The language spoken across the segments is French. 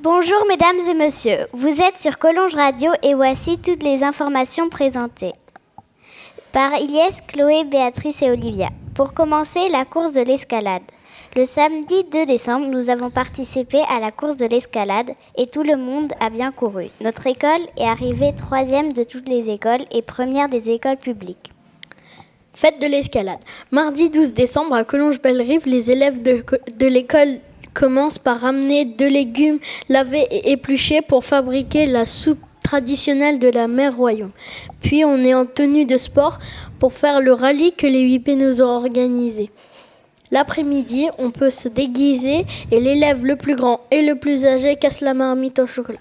Bonjour mesdames et messieurs, vous êtes sur Collonges Radio et voici toutes les informations présentées par Ilyes, Chloé, Béatrice et Olivia. Pour commencer, la course de l'escalade. Le samedi 2 décembre, nous avons participé à la course de l'escalade et tout le monde a bien couru. Notre école est arrivée 3e de toutes les écoles et première des écoles publiques. Fête de l'escalade. Mardi 12 décembre à Collonges-Bellerive, les élèves de l'école commencent par ramener 2 légumes lavés et épluchés pour fabriquer la soupe traditionnelle de la mère Royon. Puis on est en tenue de sport pour faire le rallye que les UIP nous ont organisé. L'après-midi, on peut se déguiser et l'élève le plus grand et le plus âgé casse la marmite au chocolat.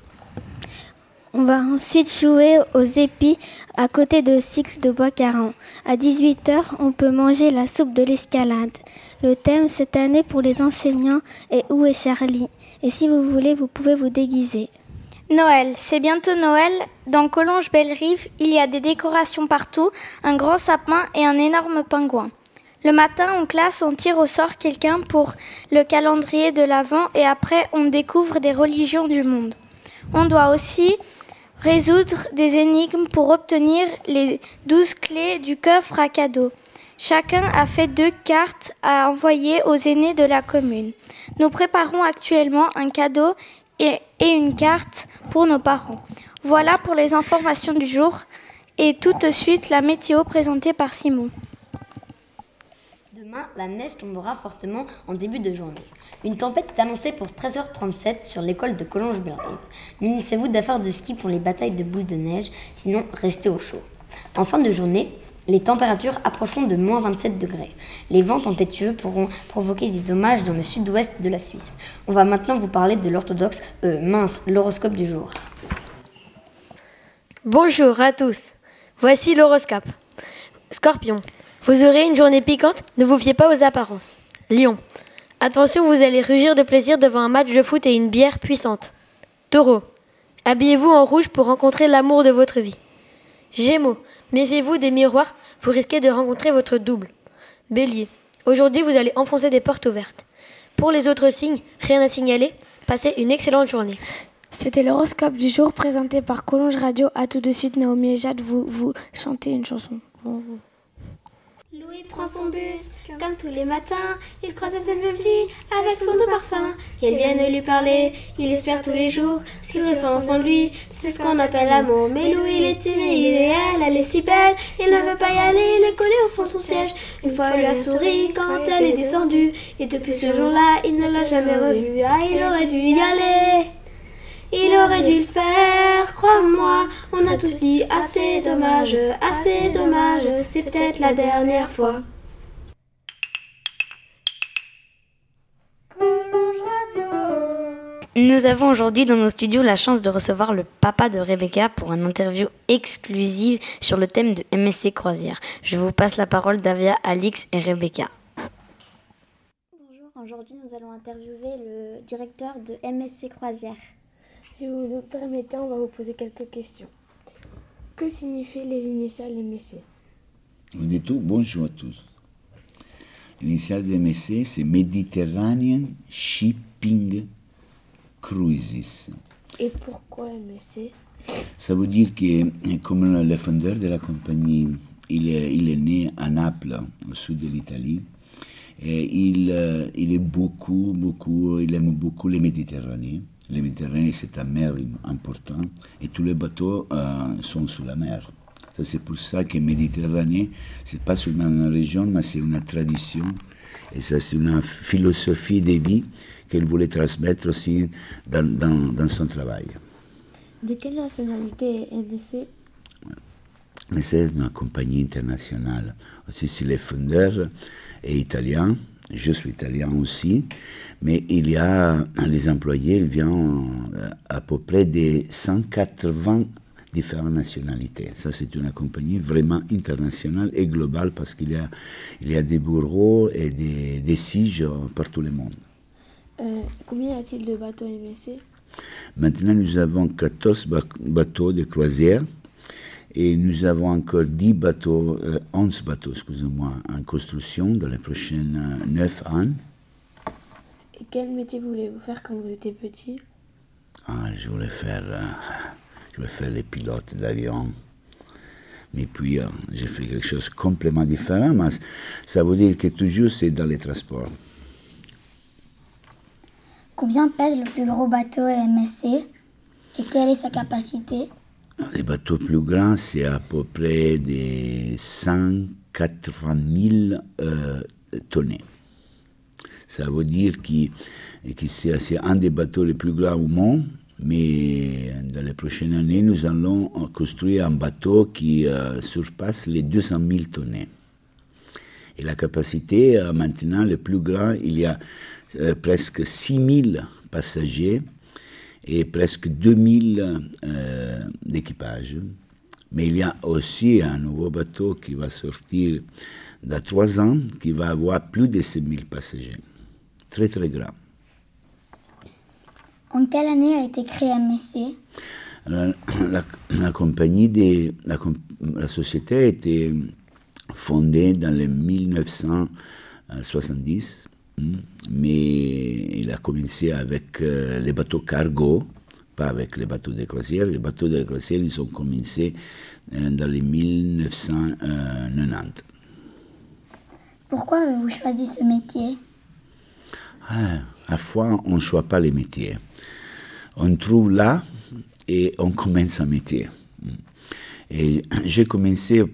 On va ensuite jouer aux épis à côté de Six de Bois-Caron. À 18h, on peut manger la soupe de l'escalade. Le thème cette année pour les enseignants est « Où est Charlie ?» Et si vous voulez, vous pouvez vous déguiser. Noël, c'est bientôt Noël. Dans Collonges-Bellerive, il y a des décorations partout, un grand sapin et un énorme pingouin. Le matin, en classe, on tire au sort quelqu'un pour le calendrier de l'Avent et après, on découvre des religions du monde. On doit aussi résoudre des énigmes pour obtenir les 12 clés du coffre à cadeaux. Chacun a fait 2 cartes à envoyer aux aînés de la commune. Nous préparons actuellement un cadeau et une carte pour nos parents. Voilà pour les informations du jour et tout de suite la météo présentée par Simon. Demain, la neige tombera fortement en début de journée. Une tempête est annoncée pour 13h37 sur l'école de Collonges-Bellerive. Munissez-vous d'affaires de ski pour les batailles de boules de neige, sinon restez au chaud. En fin de journée, les températures approcheront de moins 27 degrés. Les vents tempétueux pourront provoquer des dommages dans le sud-ouest de la Suisse. On va maintenant vous parler de l'horoscope du jour. Bonjour à tous, voici l'horoscope. Scorpion, vous aurez une journée piquante, ne vous fiez pas aux apparences. Lion, attention, vous allez rugir de plaisir devant un match de foot et une bière puissante. Taureau, habillez-vous en rouge pour rencontrer l'amour de votre vie. Gémeaux, méfiez-vous des miroirs, vous risquez de rencontrer votre double. Bélier, aujourd'hui vous allez enfoncer des portes ouvertes. Pour les autres signes, rien à signaler, passez une excellente journée. C'était l'horoscope du jour présenté par Collonges Radio. À tout de suite, Naomi et Jade, vous chantez une chanson. Louis prend son bus, comme tous les matins, il croise cette même fille avec son doux parfum. Qu'elle vienne lui parler, il espère tous les jours ce qu'il ressent au fond de lui, c'est ce qu'on appelle l'amour. Mais Louis il est timide et elle est si belle, il ne veut pas y aller, il est collé au fond de son siège. Une fois elle lui a souri quand elle est descendue, et depuis ce jour-là il ne l'a jamais revue. Ah, il aurait dû y aller, il aurait dû le faire, crois-moi, on a tous dit assez dommage, c'est peut-être la dernière fois. Nous avons aujourd'hui dans nos studios la chance de recevoir le papa de Rebecca pour une interview exclusive sur le thème de MSC Croisière. Je vous passe la parole Davia, Alix et Rebecca. Bonjour, aujourd'hui nous allons interviewer le directeur de MSC Croisière. Si vous nous permettez, on va vous poser quelques questions. Que signifient les initiales MSC? Du tout, bonjour à tous. L'initiale de MSC, c'est Mediterranean Shipping Cruises. Et pourquoi MSC? Ça veut dire que, comme le fondeur de la compagnie, il est né à Naples, au sud de l'Italie, et il aime beaucoup les Méditerranées. La Méditerranée, c'est une mer importante et tous les bateaux sont sous la mer. Ça, c'est pour ça que Méditerranée, ce n'est pas seulement une région, mais c'est une tradition. Et ça, c'est une philosophie de vie qu'elle voulait transmettre aussi dans son travail. De quelle nationalité est MSC? Mais c'est une compagnie internationale. Aussi, c'est le fondeur est italien. Je suis italien aussi, mais il y a les employés, ils viennent à peu près de 180 différentes nationalités. Ça, c'est une compagnie vraiment internationale et globale parce qu'il y a des bureaux et des sièges partout le monde. Combien y a-t-il de bateaux MSC? Maintenant, nous avons 14 bateaux de croisière. Et nous avons encore 11 bateaux, excusez-moi, en construction dans les prochaines 9 ans. Et quel métier voulez-vous faire quand vous étiez petit? Je voulais faire les pilotes d'avion. Mais puis, j'ai fait quelque chose de complètement différent. Mais ça veut dire que toujours, c'est dans les transports. Combien pèse le plus gros bateau MSC et quelle est sa capacité? Les bateaux plus grands, c'est à peu près des 180 000 tonnes. Ça veut dire que c'est un des bateaux les plus grands au monde, mais dans les prochaines années, nous allons construire un bateau qui surpasse les 200 000 tonnes. Et la capacité, maintenant, le plus grand, il y a presque 6 000 passagers et presque 2 000 d'équipage. Mais il y a aussi un nouveau bateau qui va sortir dans 3 ans, qui va avoir plus de 6 000 passagers. Très, très grand. En quelle année a été créé MSC? La société a été fondée dans les 1970, mais il a commencé avec les bateaux cargo, pas avec les bateaux de croisière. Les bateaux de croisière, ils ont commencé dans les 1990. Pourquoi avez-vous choisi ce métier? À fois, on ne choisit pas les métiers. On trouve là et on commence un métier. Et j'ai commencé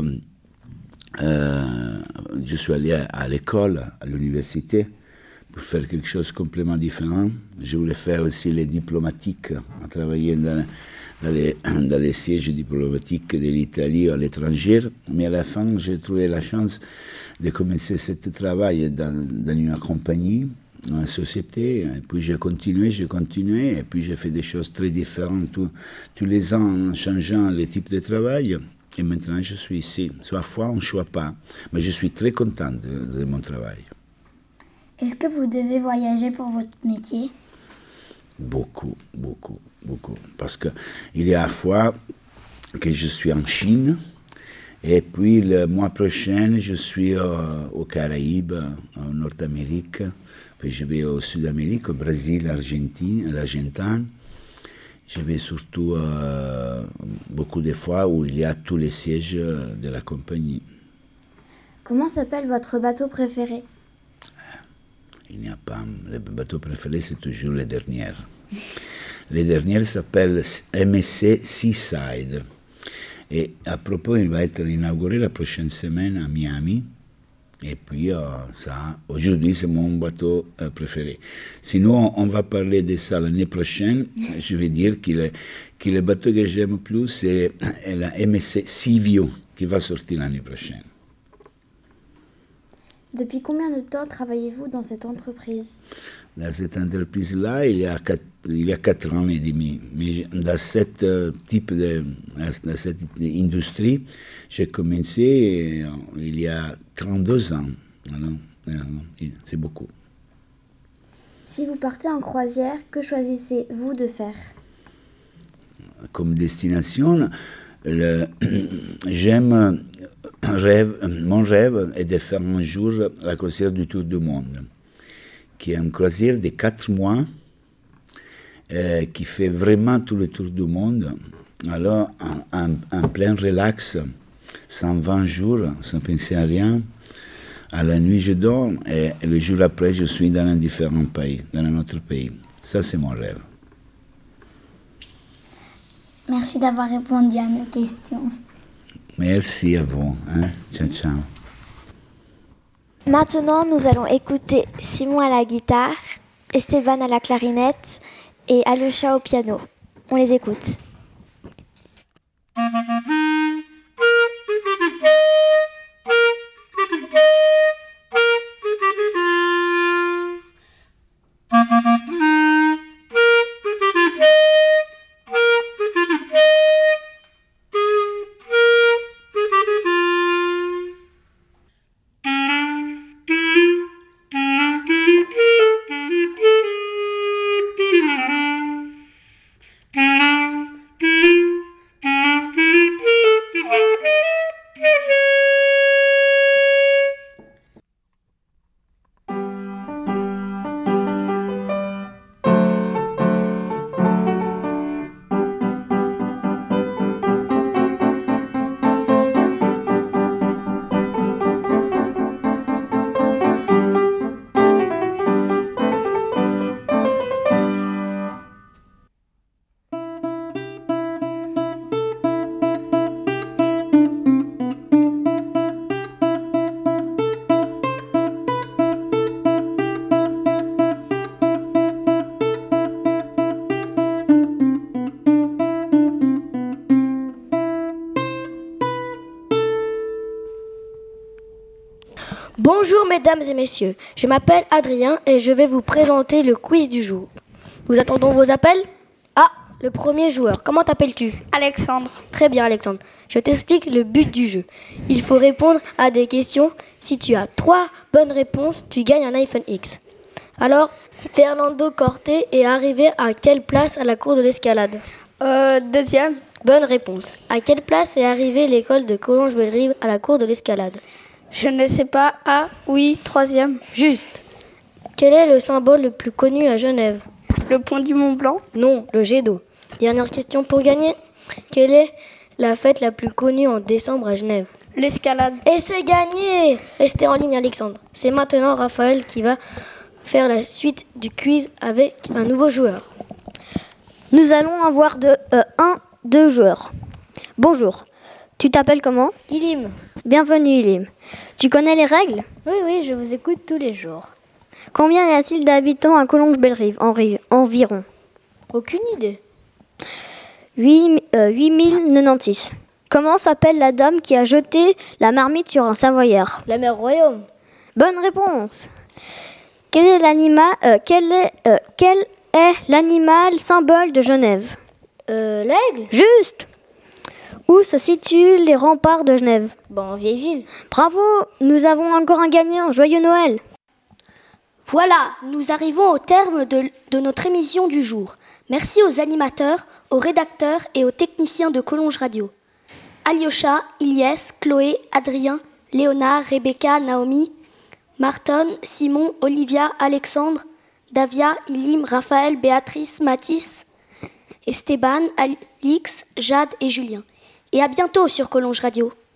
je suis allé à l'école, à l'université, pour faire quelque chose de complètement différent. Je voulais faire aussi les diplomatiques, travailler dans les sièges diplomatiques de l'Italie à l'étranger. Mais à la fin, j'ai trouvé la chance de commencer ce travail dans une compagnie, dans une société. Et puis j'ai continué, et puis j'ai fait des choses très différentes tous les ans en changeant le type de travail. Et maintenant, je suis ici. Soit fois, on ne choisit pas, mais je suis très content de mon travail. Est-ce que vous devez voyager pour votre métier? Beaucoup. Parce qu'il y a fois que je suis en Chine, et puis le mois prochain, je suis aux Caraïbes, en Nord-Amérique, puis je vais au Sud-Amérique, au Brésil, l'Argentine. Je vais surtout beaucoup de fois où il y a tous les sièges de la compagnie. Comment s'appelle votre bateau préféré? Il n'y a pas. Le bateau préféré, c'est toujours les dernières. Les dernières s'appellent MSC Seaside. Et à propos, il va être inauguré la prochaine semaine à Miami. Et puis, aujourd'hui, c'est mon bateau préféré. Sinon, on va parler de ça l'année prochaine. Je vais dire que le bateau que j'aime le plus, c'est la MSC Seaview, qui va sortir l'année prochaine. Depuis combien de temps travaillez-vous dans cette entreprise? Dans cette entreprise-là, il y a 4 ans et demi. Mais dans cette industrie, j'ai commencé il y a 32 ans. Alors, c'est beaucoup. Si vous partez en croisière, que choisissez-vous de faire? Comme destination, mon rêve est de faire un jour la croisière du Tour du Monde, qui est une croisière de 4 mois, qui fait vraiment tout le tour du monde. Alors, en plein relax, 120 jours, sans penser à rien. À la nuit, je dors, et le jour après, je suis dans un différent pays, dans un autre pays. Ça, c'est mon rêve. Merci d'avoir répondu à nos questions. Merci à vous. Ciao, ciao. Maintenant, nous allons écouter Simon à la guitare, Esteban à la clarinette et Alusha au piano. On les écoute. Bonjour mesdames et messieurs, je m'appelle Adrien et je vais vous présenter le quiz du jour. Nous attendons vos appels. Ah, le premier joueur, comment t'appelles-tu? Alexandre. Très bien Alexandre, je t'explique le but du jeu. Il faut répondre à des questions. Si tu as 3 bonnes réponses, tu gagnes un iPhone X. Alors, Fernando Corté est arrivé à quelle place à la cour de l'escalade? Deuxième. Bonne réponse. À quelle place est arrivée l'école de Collonges-Bellerive à la cour de l'escalade? Je ne sais pas. Ah, oui, troisième. Juste. Quel est le symbole le plus connu à Genève? Le pont du Mont Blanc. Non, le jet d'eau. Dernière question pour gagner. Quelle est la fête la plus connue en décembre à Genève? L'escalade. Et c'est gagné! Restez en ligne Alexandre. C'est maintenant Raphaël qui va faire la suite du quiz avec un nouveau joueur. Nous allons avoir deux joueurs. Bonjour. Tu t'appelles comment? Ilim. Bienvenue Ilim. Tu connais les règles? Oui, je vous écoute tous les jours. Combien y a-t-il d'habitants à Collonges-Bellerive environ? Aucune idée. 8096. Comment s'appelle la dame qui a jeté la marmite sur un savoyard? La mère Royaume. Bonne réponse. Quel est l'animal symbole de Genève? L'aigle. Juste. Où se situent les remparts de Genève? En vieille ville. Bravo, nous avons encore un gagnant. Joyeux Noël. Voilà, nous arrivons au terme de notre émission du jour. Merci aux animateurs, aux rédacteurs et aux techniciens de Collonges Radio. Alyosha, Ilyes, Chloé, Adrien, Léonard, Rebecca, Naomi, Marton, Simon, Olivia, Alexandre, Davia, Ilim, Raphaël, Béatrice, Mathis, Esteban, Alix, Jade et Julien. Et à bientôt sur Collonges Radio.